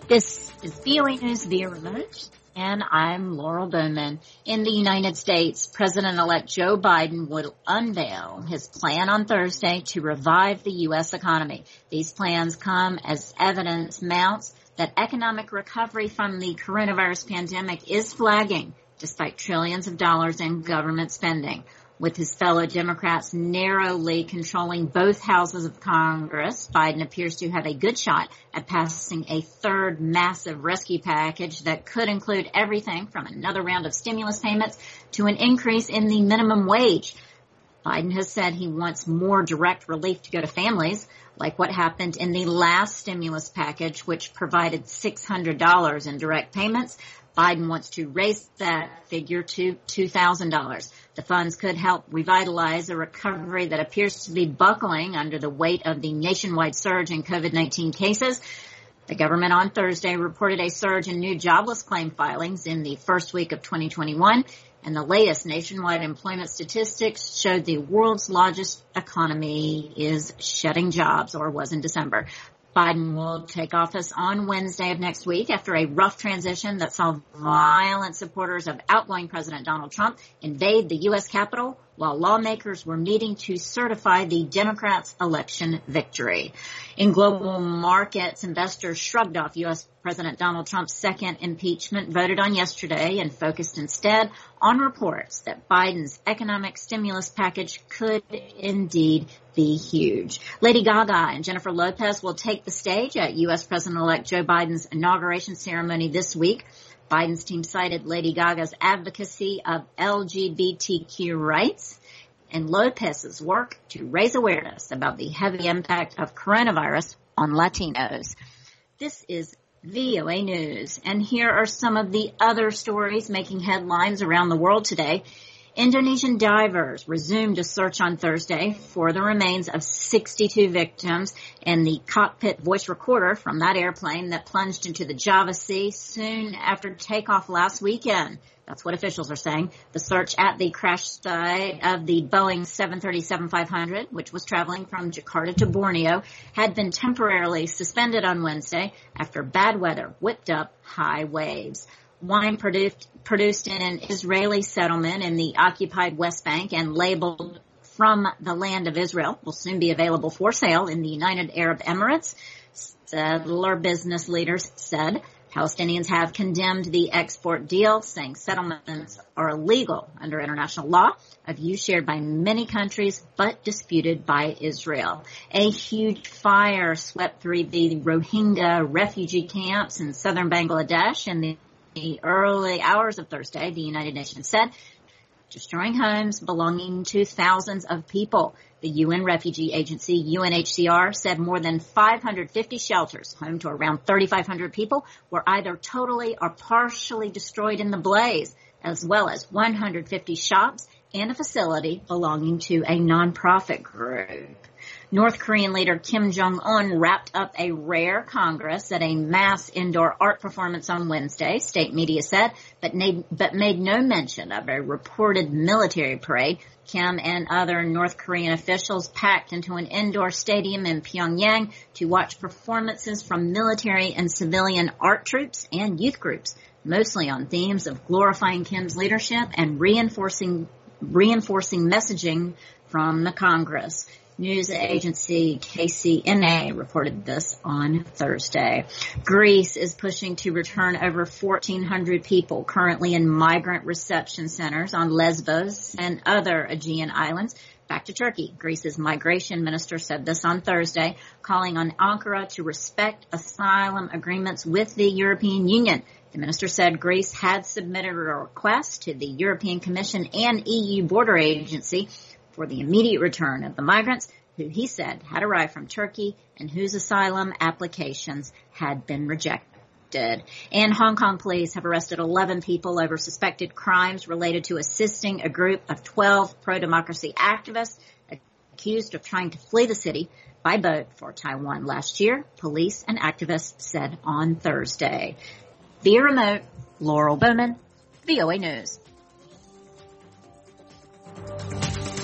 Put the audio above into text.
This is VOA News via remote, and I'm Laurel Bowman. In the United States, President-elect Joe Biden will unveil his plan on Thursday to revive the U.S. economy. These plans come as evidence mounts that economic recovery from the coronavirus pandemic is flagging, despite trillions of dollars in government spending. With his fellow Democrats narrowly controlling both houses of Congress, Biden appears to have a good shot at passing a third massive rescue package that could include everything from another round of stimulus payments to an increase in the minimum wage. Biden has said he wants more direct relief to go to families, like what happened in the last stimulus package, which provided $600 in direct payments. Biden wants to raise that figure to $2,000. The funds could help revitalize a recovery that appears to be buckling under the weight of the nationwide surge in COVID-19 cases. The government on Thursday reported a surge in new jobless claim filings in the first week of 2021, and the latest nationwide employment statistics showed the world's largest economy is shedding jobs, or was in December. Biden will take office on Wednesday of next week after a rough transition that saw violent supporters of outgoing President Donald Trump invade the U.S. Capitol while lawmakers were meeting to certify the Democrats' election victory. In global markets, investors shrugged off U.S. President Donald Trump's second impeachment voted on yesterday and focused instead on reports that Biden's economic stimulus package could indeed be huge. Lady Gaga and Jennifer Lopez will take the stage at U.S. President-elect Joe Biden's inauguration ceremony this week. Biden's team cited Lady Gaga's advocacy of LGBTQ rights and Lopez's work to raise awareness about the heavy impact of coronavirus on Latinos. This is VOA News, and here are some of the other stories making headlines around the world today. Indonesian divers resumed a search on Thursday for the remains of 62 victims and the cockpit voice recorder from that airplane that plunged into the Java Sea soon after takeoff last weekend. That's what officials are saying. The search at the crash site of the Boeing 737-500, which was traveling from Jakarta to Borneo, had been temporarily suspended on Wednesday after bad weather whipped up high waves. Wine produced in an Israeli settlement in the occupied West Bank and labeled from the land of Israel will soon be available for sale in the United Arab Emirates, settler business leaders said. Palestinians have condemned the export deal, saying settlements are illegal under international law, a view shared by many countries but disputed by Israel. A huge fire swept through the Rohingya refugee camps in southern Bangladesh in the early hours of Thursday, the United Nations said, destroying homes belonging to thousands of people. The UN refugee agency, UNHCR, said more than 550 shelters, home to around 3,500 people, were either totally or partially destroyed in the blaze, as well as 150 shops and a facility belonging to a nonprofit group. North Korean leader Kim Jong-un wrapped up a rare Congress at a mass indoor art performance on Wednesday, state media said, but made no mention of a reported military parade. Kim and other North Korean officials packed into an indoor stadium in Pyongyang to watch performances from military and civilian art troops and youth groups, mostly on themes of glorifying Kim's leadership and reinforcing messaging from the Congress. News agency KCNA reported this on Thursday. Greece is pushing to return over 1,400 people currently in migrant reception centers on Lesbos and other Aegean islands back to Turkey. Greece's migration minister said this on Thursday, calling on Ankara to respect asylum agreements with the European Union. The minister said Greece had submitted a request to the European Commission and EU Border Agency for the immediate return of the migrants who he said had arrived from Turkey and whose asylum applications had been rejected. And Hong Kong police have arrested 11 people over suspected crimes related to assisting a group of 12 pro-democracy activists accused of trying to flee the city by boat for Taiwan last year, police and activists said on Thursday. Via remote, Laurel Bowman, VOA News.